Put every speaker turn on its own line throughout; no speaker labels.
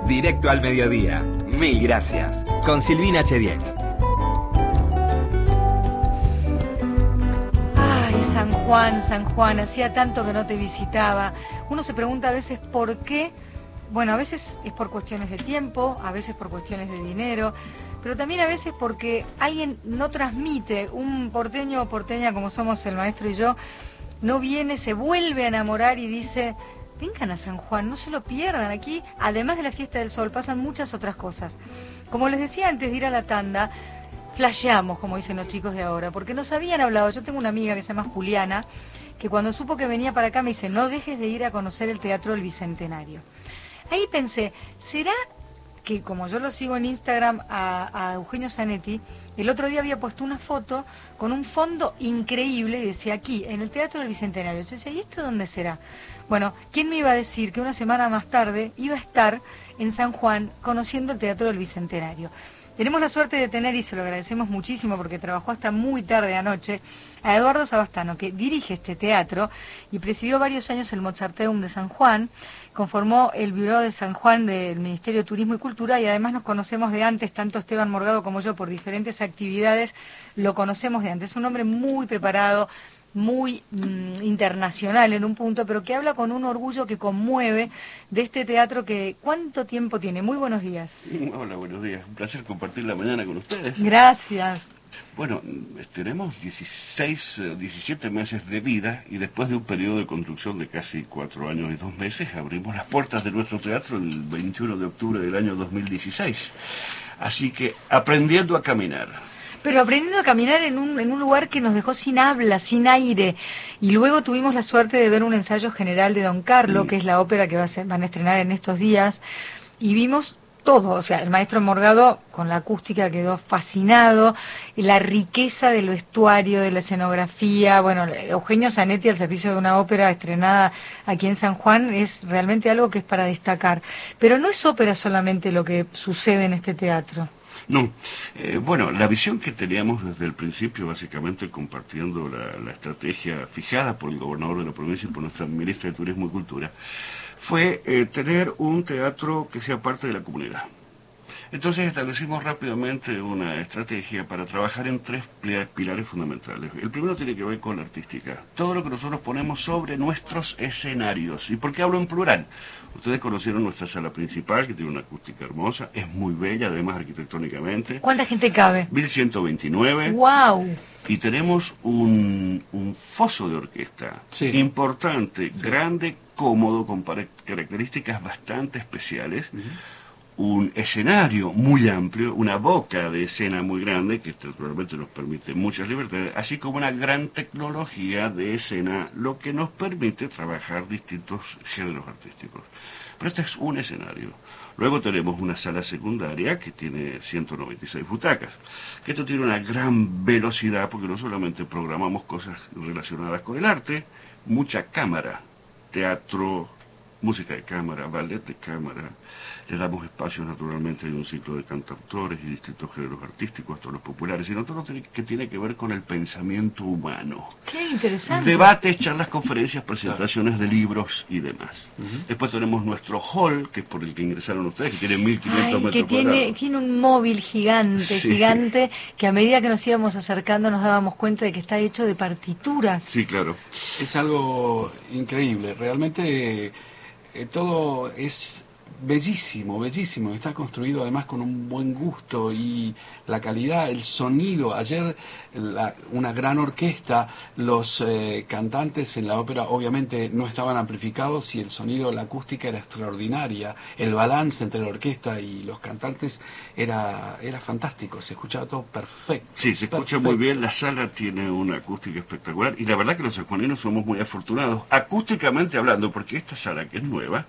Directo al mediodía. Mil gracias. Con Silvina Chediek.
Ay, San Juan, hacía tanto que no te visitaba. Uno se pregunta a veces por qué. Bueno, a veces es por cuestiones de tiempo, a veces por cuestiones de dinero, pero también a veces porque alguien no transmite, un porteño o porteña como somos el maestro y yo, no viene, se vuelve a enamorar y dice: vengan a San Juan, no se lo pierdan. Aquí, además de la fiesta del sol, pasan muchas otras cosas. Como les decía antes de ir a la tanda, flasheamos, como dicen los chicos de ahora, porque nos habían hablado. Yo tengo una amiga que se llama Juliana, que cuando supo que venía para acá me dice: no dejes de ir a conocer el Teatro del Bicentenario. Ahí pensé, ¿será que, como yo lo sigo en Instagram a Eugenio Zanetti, el otro día había puesto una foto con un fondo increíble y decía: aquí, en el Teatro del Bicentenario? Yo decía: ¿y esto dónde será? Bueno, ¿quién me iba a decir que una semana más tarde iba a estar en San Juan conociendo el Teatro del Bicentenario? Tenemos la suerte de tener, y se lo agradecemos muchísimo porque trabajó hasta muy tarde anoche, a Eduardo Sabastano, que dirige este teatro y presidió varios años el Mozarteum de San Juan, conformó el Bureau de San Juan del Ministerio de Turismo y Cultura, y además nos conocemos de antes, tanto Esteban Morgado como yo, por diferentes actividades, lo conocemos de antes. Es un hombre muy preparado, muy internacional en un punto, pero que habla con un orgullo que conmueve de este teatro que ¿cuánto tiempo tiene? Muy buenos días.
Hola, buenos días. Un placer compartir la mañana con ustedes.
Gracias.
Bueno, tenemos 17 meses de vida y después de un periodo de construcción de casi 4 años y 2 meses, abrimos las puertas de nuestro teatro el 21 de octubre del año 2016. Así que aprendiendo a caminar.
Pero aprendiendo a caminar en un lugar que nos dejó sin habla, sin aire. Y luego tuvimos la suerte de ver un ensayo general de Don Carlo, que es la ópera que van a estrenar en estos días. Y vimos todo, o sea, el maestro Morgado con la acústica quedó fascinado, la riqueza del vestuario, de la escenografía. Bueno, Eugenio Zanetti al servicio de una ópera estrenada aquí en San Juan es realmente algo que es para destacar. Pero no es ópera solamente lo que sucede en este teatro.
No, bueno, la visión que teníamos desde el principio, básicamente compartiendo la estrategia fijada por el gobernador de la provincia y por nuestra ministra de Turismo y Cultura, fue tener un teatro que sea parte de la comunidad. Entonces establecimos rápidamente una estrategia para trabajar en 3 pilares fundamentales. El primero tiene que ver con la artística. Todo lo que nosotros ponemos sobre nuestros escenarios. ¿Y por qué hablo en plural? Ustedes conocieron nuestra sala principal, que tiene una acústica hermosa, es muy bella, además arquitectónicamente.
¿Cuánta gente cabe?
1129.
¡Wow!
Y tenemos un foso de orquesta importante, grande, cómodo, con características bastante especiales. Un escenario muy amplio, una boca de escena muy grande, que naturalmente nos permite muchas libertades, así como una gran tecnología de escena, lo que nos permite trabajar distintos géneros artísticos. Pero este es un escenario. Luego tenemos una sala secundaria que tiene 196 butacas, que esto tiene una gran velocidad porque no solamente programamos cosas relacionadas con el arte, mucha cámara, teatro, música de cámara, ballet de cámara. Le damos espacios naturalmente en un ciclo de cantautores y distintos géneros artísticos, hasta los populares, sino todo lo que tiene que ver con el pensamiento humano.
¡Qué interesante!
Debates, charlas, conferencias, presentaciones de libros y demás. Después tenemos nuestro hall, que es por el que ingresaron ustedes, que tiene 1500 metros cuadrados.
Tiene un móvil gigante, que a medida que nos íbamos acercando nos dábamos cuenta de que está hecho de partituras.
Sí, claro.
Es algo increíble, realmente todo es bellísimo, está construido además con un buen gusto y la calidad, el sonido. Ayer una gran orquesta, los cantantes en la ópera obviamente no estaban amplificados y el sonido, la acústica era extraordinaria, el balance entre la orquesta y los cantantes era fantástico, se escuchaba todo perfecto.
Sí, se escucha muy bien, la sala tiene una acústica espectacular y la verdad que los sanjuaninos somos muy afortunados, acústicamente hablando, porque esta sala que es nueva,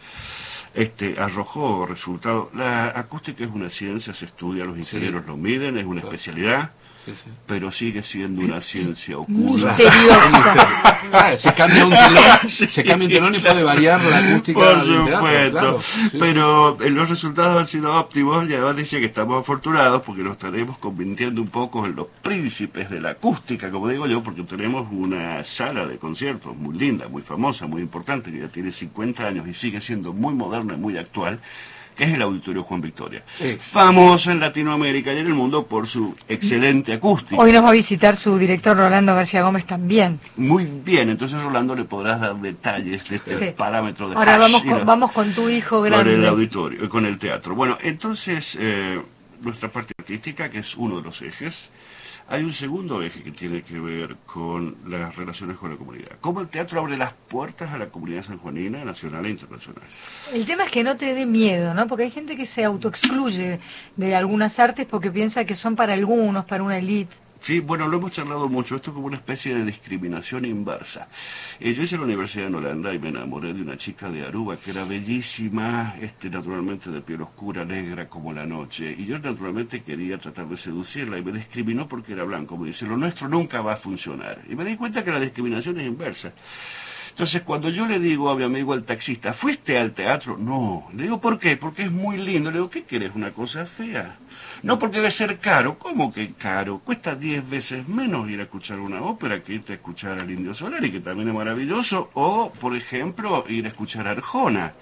arrojó resultados. La acústica es una ciencia, se estudia, los ingenieros lo miden, es una especialidad. Pero sigue siendo una ciencia oculta.
Misteriosa.
Se cambia un telón y puede variar la acústica.
Por supuesto. Claro. Pero los resultados han sido óptimos y además dice que estamos afortunados porque nos estaremos convirtiendo un poco en los príncipes de la acústica, como digo yo, porque tenemos una sala de conciertos muy linda, muy famosa, muy importante, que ya tiene 50 años y sigue siendo muy moderna y muy actual, que es el Auditorio Juan Victoria. Sí. Famoso en Latinoamérica y en el mundo por su excelente acústica.
Hoy nos va a visitar su director Rolando García Gómez también.
Muy bien, entonces Rolando le podrás dar detalles de este parámetro de
Ahora vamos con tu hijo grande.
Con el auditorio, con el teatro. Bueno, entonces nuestra parte artística, que es uno de los ejes. Hay un segundo eje que tiene que ver con las relaciones con la comunidad. Cómo el teatro abre las puertas a la comunidad sanjuanina, nacional e internacional.
El tema es que no te dé miedo, ¿no? Porque hay gente que se autoexcluye de algunas artes porque piensa que son para algunos, para una élite.
Sí, bueno, lo hemos charlado mucho, esto es como una especie de discriminación inversa. Yo hice la universidad en Holanda y me enamoré de una chica de Aruba que era bellísima, naturalmente de piel oscura, negra como la noche, y yo naturalmente quería tratar de seducirla y me discriminó porque era blanco, me dice, lo nuestro nunca va a funcionar. Y me di cuenta que la discriminación es inversa. Entonces, cuando yo le digo a mi amigo el taxista, ¿fuiste al teatro? No. Le digo, ¿por qué? Porque es muy lindo. Le digo, ¿qué querés? ¿Una cosa fea? No, porque debe ser caro. ¿Cómo que caro? Cuesta 10 veces menos ir a escuchar una ópera que irte a escuchar al Indio Solari, que también es maravilloso, o, por ejemplo, ir a escuchar a Arjona.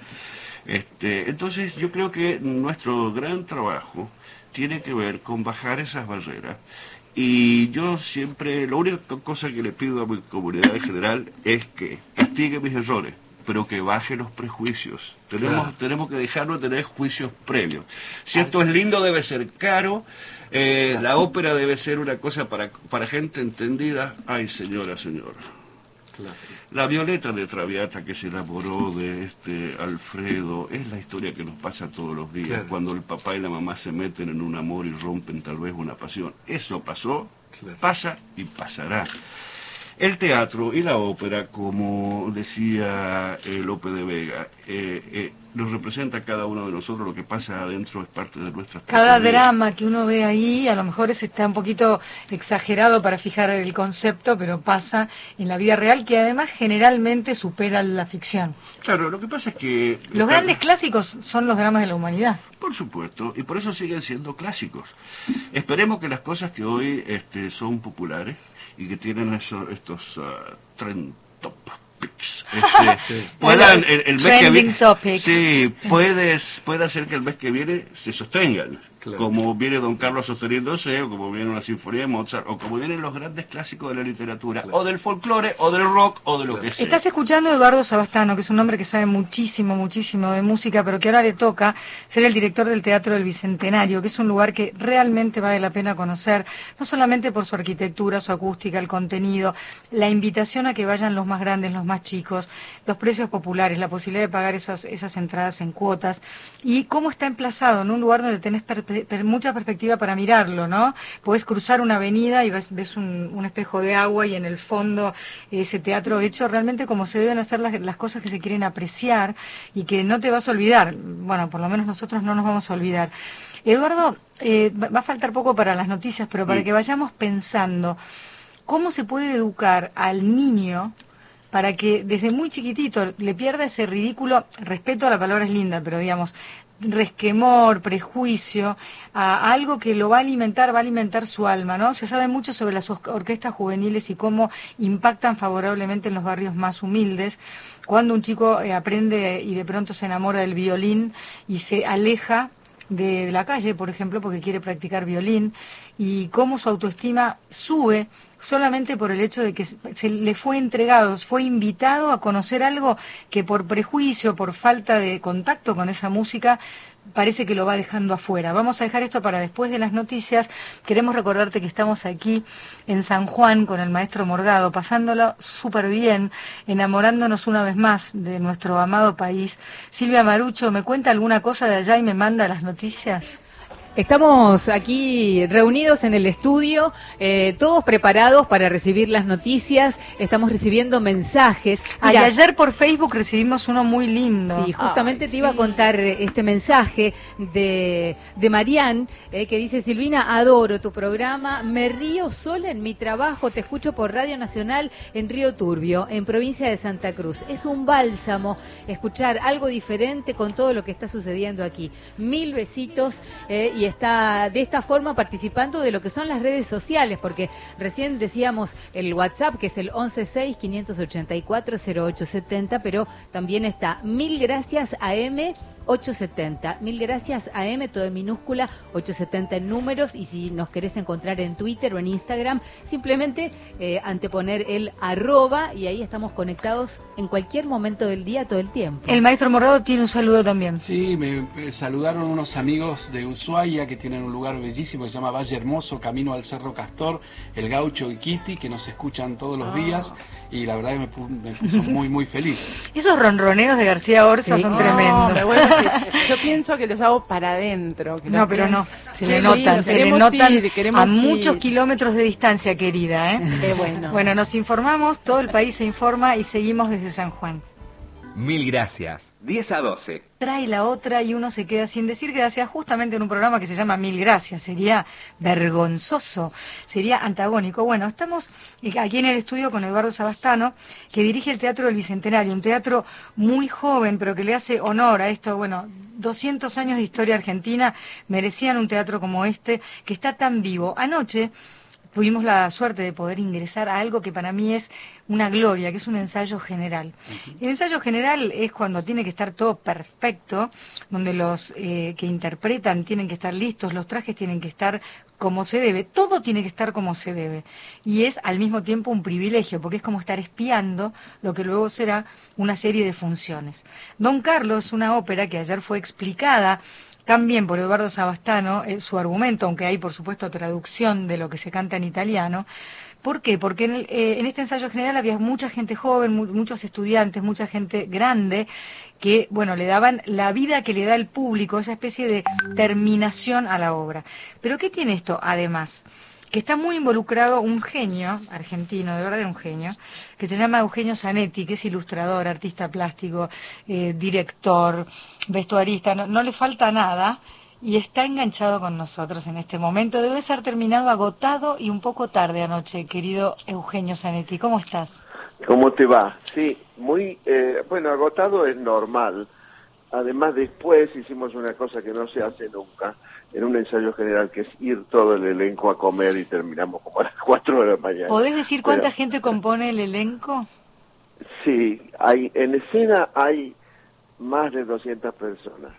Entonces, yo creo que nuestro gran trabajo tiene que ver con bajar esas barreras. Y yo siempre, la única cosa que le pido a mi comunidad en general es que castigue mis errores, pero que baje los prejuicios. Tenemos que dejarlo de tener juicios previos. Si esto es lindo, debe ser caro. La ópera debe ser una cosa para gente entendida. Ay, señora. Claro. La Violeta de Traviata, que se enamoró de Alfredo, es la historia que nos pasa todos los días, claro. Cuando el papá y la mamá se meten en un amor y rompen tal vez una pasión. Eso pasó, claro. Pasa y pasará. El teatro y la ópera, como decía Lope de Vega, nos representa a cada uno de nosotros, lo que pasa adentro es parte de nuestra
cada drama que uno ve ahí, a lo mejor está un poquito exagerado para fijar el concepto, pero pasa en la vida real, que además generalmente supera la ficción.
Claro, lo que pasa es que
los grandes clásicos son los dramas de la humanidad.
Por supuesto, y por eso siguen siendo clásicos. Esperemos que las cosas que hoy son populares y que tienen estos trend topics puedan el mes que viene, sí, puede hacer que el mes que viene se sostengan, claro. Como viene Don Carlos sosteniéndose, o como viene una sinfonía de Mozart, o como vienen los grandes clásicos de la literatura, claro. O del folclore, o del rock, o de lo que sea.
Estás escuchando a Eduardo Sabastano, que es un hombre que sabe muchísimo de música, pero que ahora le toca ser el director del Teatro del Bicentenario, que es un lugar que realmente vale la pena conocer, no solamente por su arquitectura, su acústica, el contenido, la invitación a que vayan los más grandes, los más chicos, los precios populares, la posibilidad de pagar esas entradas en cuotas, y cómo está emplazado en un lugar donde tenés mucha perspectiva para mirarlo, ¿no? Podés cruzar una avenida y ves un espejo de agua y en el fondo ese teatro hecho realmente como se deben hacer las cosas que se quieren apreciar y que no te vas a olvidar. Bueno, por lo menos nosotros no nos vamos a olvidar. Eduardo, va a faltar poco para las noticias, pero para que vayamos pensando cómo se puede educar al niño para que desde muy chiquitito le pierda ese ridículo, respeto a la palabra es linda, pero digamos, resquemor, prejuicio, a algo que lo va a alimentar su alma, ¿no? Se sabe mucho sobre las orquestas juveniles y cómo impactan favorablemente en los barrios más humildes. Cuando un chico aprende y de pronto se enamora del violín y se aleja de la calle, por ejemplo, porque quiere practicar violín, y cómo su autoestima sube solamente por el hecho de que se le fue entregado, fue invitado a conocer algo que por prejuicio, por falta de contacto con esa música, parece que lo va dejando afuera. Vamos a dejar esto para después de las noticias. Queremos recordarte que estamos aquí en San Juan con el maestro Morgado, pasándolo súper bien, enamorándonos una vez más de nuestro amado país. Silvia Marucho, ¿me cuenta alguna cosa de allá y me manda las noticias?
Estamos aquí reunidos en el estudio, todos preparados para recibir las noticias. Estamos recibiendo mensajes.
Mira, ayer por Facebook recibimos uno muy lindo.
Sí, justamente te iba a contar este mensaje de Marián, que dice: Silvina, adoro tu programa, me río sola en mi trabajo, te escucho por Radio Nacional en Río Turbio, en provincia de Santa Cruz. Es un bálsamo escuchar algo diferente con todo lo que está sucediendo aquí. 1000 besitos, y está de esta forma participando de lo que son las redes sociales, porque recién decíamos el WhatsApp, que es el 116-584-0870, pero también está Mil Gracias AM 870. Mil gracias, AM, todo en minúscula, 870 en números, y si nos querés encontrar en Twitter o en Instagram, simplemente anteponer el @ y ahí estamos conectados en cualquier momento del día, todo el tiempo.
El maestro Morgado tiene un saludo también.
Sí, me saludaron unos amigos de Ushuaia que tienen un lugar bellísimo que se llama Valle Hermoso, camino al Cerro Castor, el Gaucho y Kitty, que nos escuchan todos los días, y la verdad que me puso muy, muy feliz.
Esos ronroneos de García Orza son tremendos.
Pero bueno, yo pienso que los hago para adentro.
No, pero no, se le notan a muchos kilómetros de distancia, querida. Bueno, nos informamos, todo el país se informa y seguimos desde San Juan.
Mil gracias. 10 a 12.
Trae la otra y uno se queda sin decir gracias, justamente en un programa que se llama Mil Gracias. Sería vergonzoso, sería antagónico. Bueno, estamos aquí en el estudio con Eduardo Sabastano, que dirige el Teatro del Bicentenario, un teatro muy joven, pero que le hace honor a esto. Bueno, 200 años de historia argentina merecían un teatro como este, que está tan vivo. Anoche tuvimos la suerte de poder ingresar a algo que para mí es una gloria, que es un ensayo general. El ensayo general es cuando tiene que estar todo perfecto, donde los que interpretan tienen que estar listos, los trajes tienen que estar como se debe, todo tiene que estar como se debe. Y es al mismo tiempo un privilegio, porque es como estar espiando lo que luego será una serie de funciones. Don Carlos, una ópera que ayer fue explicada también por Eduardo Sabastano, su argumento, aunque hay por supuesto traducción de lo que se canta en italiano. ¿Por qué? Porque en este ensayo general había mucha gente joven, muchos estudiantes, mucha gente grande, que bueno, le daban la vida que le da el público, esa especie de terminación a la obra. Pero ¿qué tiene esto además? Que está muy involucrado un genio argentino, de verdad un genio, que se llama Eugenio Zanetti, que es ilustrador, artista plástico, director, vestuarista, no le falta nada, y está enganchado con nosotros en este momento. Debe ser terminado agotado y un poco tarde anoche, querido Eugenio Zanetti. ¿Cómo estás?
¿Cómo te va? Sí, muy, agotado es normal. Además, después hicimos una cosa que no se hace nunca en un ensayo general, que es ir todo el elenco a comer, y terminamos como a las 4 de la mañana.
¿Podés decir cuánta gente compone el elenco?
Sí, en escena hay más de 200 personas.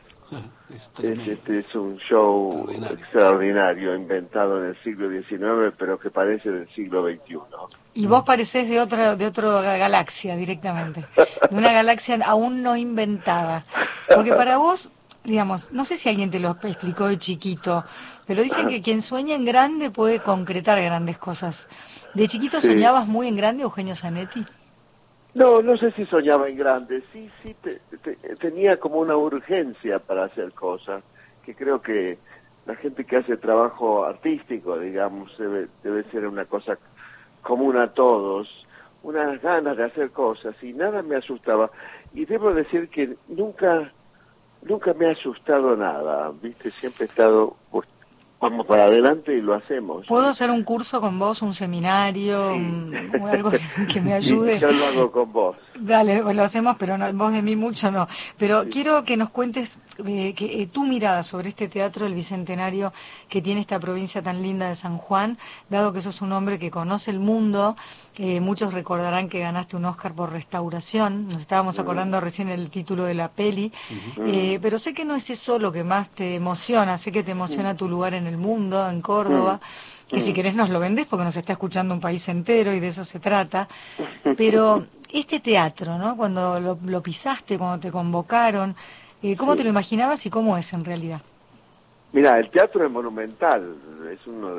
Es un show extraordinario, inventado en el siglo XIX, pero que parece del siglo XXI.
Y vos parecés de otra galaxia directamente, de una galaxia aún no inventada. Porque para vos, digamos, no sé si alguien te lo explicó de chiquito, pero dicen que quien sueña en grande puede concretar grandes cosas. ¿De chiquito soñabas muy en grande, Eugenio Zanetti?
No sé si soñaba en grande, sí, tenía como una urgencia para hacer cosas, que creo que la gente que hace trabajo artístico, digamos, debe ser una cosa común a todos, unas ganas de hacer cosas, y nada me asustaba. Y debo decir que nunca me ha asustado nada, ¿viste? Siempre he estado, pues, vamos para adelante y lo hacemos.
¿Puedo hacer un curso con vos, un seminario, algo que me ayude?
Sí, yo lo hago con vos.
Dale, lo hacemos, pero no, vos de mí mucho no. Pero quiero que nos cuentes tu mirada sobre este teatro del Bicentenario que tiene esta provincia tan linda de San Juan, dado que sos un hombre que conoce el mundo. Muchos recordarán que ganaste un Oscar por restauración, nos estábamos acordando recién el título de la peli, pero sé que no es eso lo que más te emociona, sé que te emociona tu lugar en el mundo, en Córdoba, que si querés nos lo vendés porque nos está escuchando un país entero y de eso se trata, pero este teatro, ¿no? Cuando lo pisaste, cuando te convocaron, ¿cómo te lo imaginabas y cómo es en realidad?
Mira, el teatro es monumental, es uno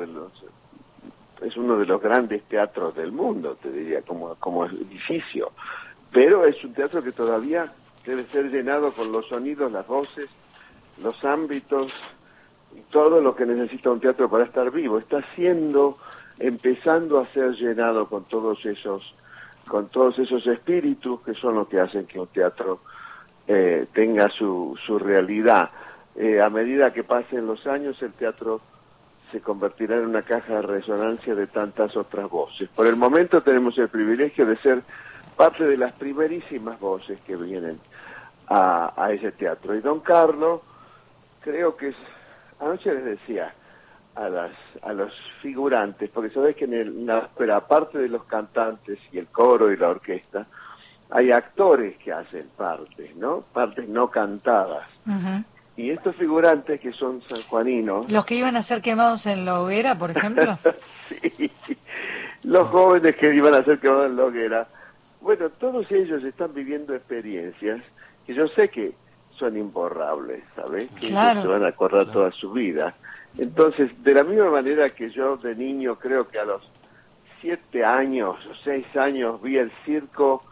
de los grandes teatros del mundo, te diría, como edificio, pero es un teatro que todavía debe ser llenado con los sonidos, las voces, los ámbitos, y todo lo que necesita un teatro para estar vivo. Está empezando a ser llenado con todos esos espíritus que son los que hacen que un teatro tenga su realidad. A medida que pasen los años, el teatro se convertirá en una caja de resonancia de tantas otras voces. Por el momento tenemos el privilegio de ser parte de las primerísimas voces que vienen a ese teatro. Y don Carlos, creo que anoche les decía a los figurantes, porque sabés que en la ópera, aparte de los cantantes y el coro y la orquesta, hay actores que hacen partes, ¿no? Partes no cantadas. Y estos figurantes que son sanjuaninos...
¿Los que iban a ser quemados en la hoguera, por ejemplo?
Sí, los jóvenes que iban a ser quemados en la hoguera. Bueno, todos ellos están viviendo experiencias que yo sé que son imborrables, ¿sabes? Que ellos se van a acordar toda su vida. Entonces, de la misma manera que yo de niño, creo que a los 7 años o 6 años vi el circo,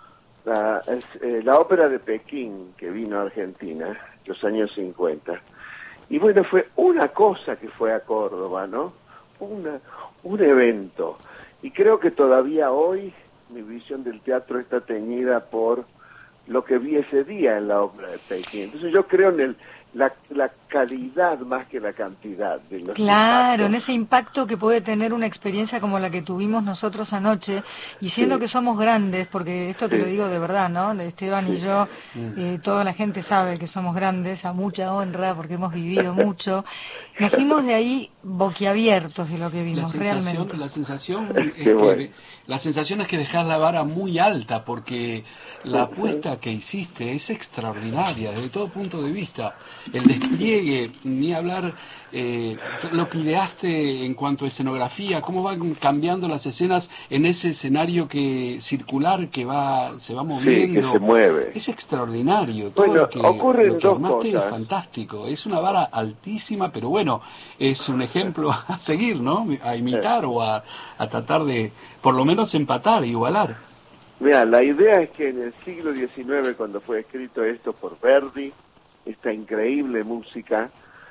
la ópera de Pekín que vino a Argentina, los años 50. Y bueno, fue una cosa que fue a Córdoba, ¿no? Un evento. Y creo que todavía hoy mi visión del teatro está teñida por lo que vi ese día en la ópera de Pekín. Entonces yo creo en la calidad más que la cantidad de los impactos.
En ese impacto que puede tener una experiencia como la que tuvimos nosotros anoche, y siendo que somos grandes, porque esto te lo digo de verdad, ¿no? De Esteban y yo, toda la gente sabe que somos grandes, a mucha honra, porque hemos vivido mucho. Nos fuimos de ahí boquiabiertos de lo que vimos, realmente.
La sensación es que dejás la vara muy alta, porque la apuesta que hiciste es extraordinaria desde todo punto de vista. El despliegue, ni hablar, lo que ideaste en cuanto a escenografía, cómo van cambiando las escenas en ese escenario circular que se va moviendo.
Sí, que se mueve.
Es extraordinario. Todo lo que armaste es fantástico. Es una vara altísima, pero bueno, es un ejemplo a seguir, ¿no? A imitar o a tratar de, por lo menos, empatar, igualar.
Mira, la idea es que en el siglo XIX, cuando fue escrito esto por Verdi, esta increíble música,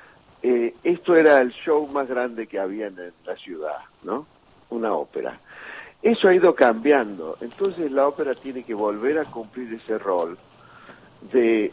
esto era el show más grande que había en la ciudad, ¿no? Una ópera. Eso ha ido cambiando, entonces la ópera tiene que volver a cumplir ese rol de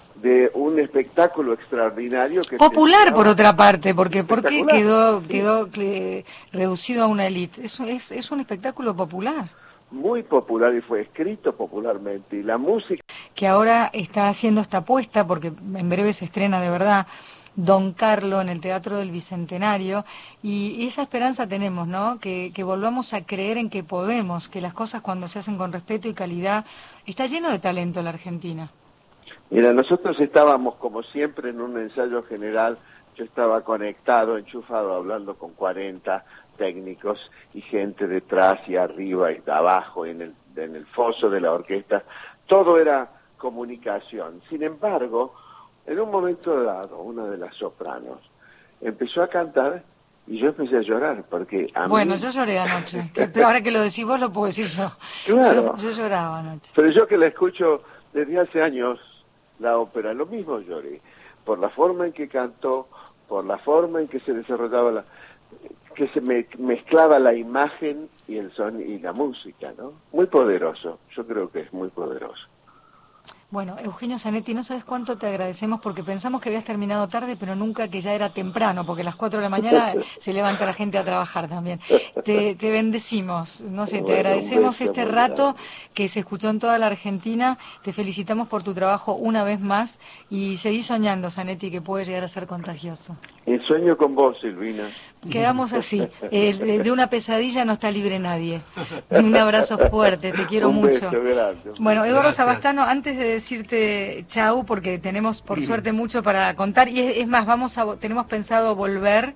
un espectáculo extraordinario que
popular, por otra parte, porque ¿por qué quedó reducido a una élite? Es un espectáculo popular.
Muy popular, y fue escrito popularmente, y la música...
Que ahora está haciendo esta apuesta, porque en breve se estrena de verdad Don Carlo en el Teatro del Bicentenario, y esa esperanza tenemos, ¿no? Que volvamos a creer en que podemos, que las cosas cuando se hacen con respeto y calidad, está lleno de talento la Argentina.
Mira, nosotros estábamos como siempre en un ensayo general, yo estaba conectado, enchufado, hablando con 40 técnicos y gente detrás y arriba y abajo en el foso de la orquesta. Todo era comunicación. Sin embargo, en un momento dado, una de las sopranos empezó a cantar y yo empecé a llorar porque
yo lloré anoche. Ahora que lo decís vos, lo puedo decir yo.
Claro.
Yo lloraba anoche.
Pero yo que la escucho desde hace años, la ópera, lo mismo lloré. Por la forma en que cantó, por la forma en que se desarrollaba que se mezclaba la imagen y el sonido y la música, ¿no? Muy poderoso, yo creo que es muy poderoso.
Bueno, Eugenio Zanetti, no sabes cuánto te agradecemos, porque pensamos que habías terminado tarde, pero nunca que ya era temprano, porque a las 4 de la mañana se levanta la gente a trabajar también. Te bendecimos, no sé, te agradecemos este rato que se escuchó en toda la Argentina, te felicitamos por tu trabajo una vez más, y seguí soñando, Zanetti, que puede llegar a ser contagioso.
Y sueño con vos, Silvina.
Quedamos así, de una pesadilla no está libre nadie. Un abrazo fuerte, te quiero mucho.
Un beso grande.
Bueno, Eduardo Sabastano, antes de decirte chau, porque tenemos por suerte mucho para contar, y es más, tenemos pensado volver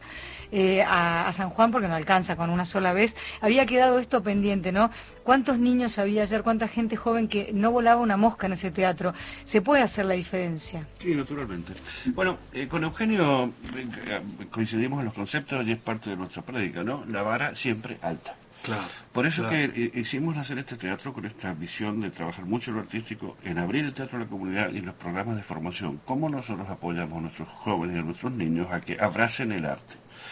a San Juan, porque no alcanza con una sola vez. Había quedado esto pendiente, ¿no? ¿Cuántos niños había ayer, cuánta gente joven que no volaba una mosca en ese teatro? ¿Se puede hacer la diferencia?
Sí, naturalmente. Bueno, con Eugenio coincidimos en los conceptos y es parte de nuestra prédica, ¿no? La vara siempre alta.
Claro,
por eso es que hicimos hacer este teatro con esta visión de trabajar mucho en lo artístico, en abrir el teatro a la comunidad y en los programas de formación. ¿Cómo nosotros apoyamos a nuestros jóvenes y a nuestros niños a que abracen el arte?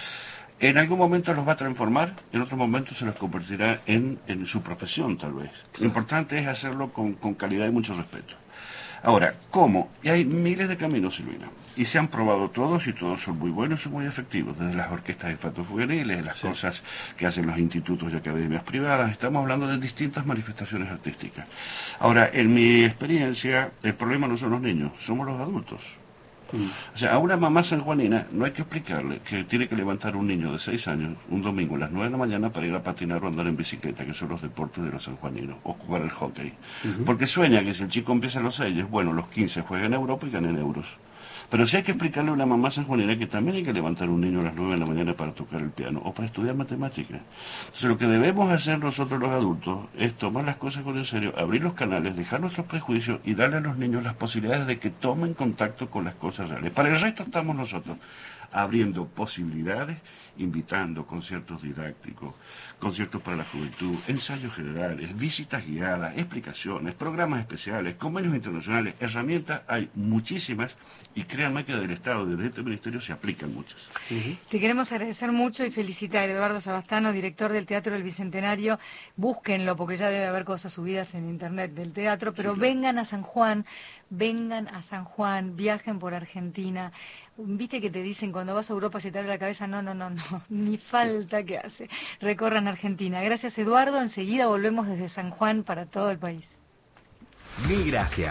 En algún momento los va a transformar, en otro momento se los convertirá en su profesión, tal vez. Lo importante es hacerlo con calidad y mucho respeto. Ahora, ¿cómo? Y hay miles de caminos, Silvina. Y se han probado todos y todos son muy buenos y muy efectivos. Desde las orquestas infanto-juveniles, las cosas que hacen los institutos y academias privadas. Estamos hablando de distintas manifestaciones artísticas. Ahora, en mi experiencia, el problema no son los niños, somos los adultos. O sea, a una mamá sanjuanina no hay que explicarle que tiene que levantar un niño de 6 años un domingo a las 9 de la mañana para ir a patinar o andar en bicicleta, que son los deportes de los sanjuaninos, o jugar al hockey. Porque sueña que si el chico empieza a los 6, bueno, los 15 juega en Europa y gana en euros. Pero sí hay que explicarle a una mamá sanjuanina que también hay que levantar un niño a las 9 de la mañana para tocar el piano o para estudiar matemáticas. Entonces lo que debemos hacer nosotros los adultos es tomar las cosas con en serio, abrir los canales, dejar nuestros prejuicios y darle a los niños las posibilidades de que tomen contacto con las cosas reales. Para el resto estamos nosotros, abriendo posibilidades, invitando conciertos didácticos, conciertos para la juventud, ensayos generales, visitas guiadas, explicaciones, programas especiales, convenios internacionales, herramientas, hay muchísimas y créanme que del Estado, desde este ministerio se aplican muchas.
Te queremos agradecer mucho y felicitar, Eduardo Sabastano, director del Teatro del Bicentenario. Búsquenlo porque ya debe haber cosas subidas en internet del teatro, pero sí, claro. Vengan a San Juan, viajen por Argentina. Viste que te dicen cuando vas a Europa se te abre la cabeza, no, ni falta que hace. Recorran Argentina. Gracias, Eduardo. Enseguida volvemos desde San Juan para todo el país.
Mil gracias.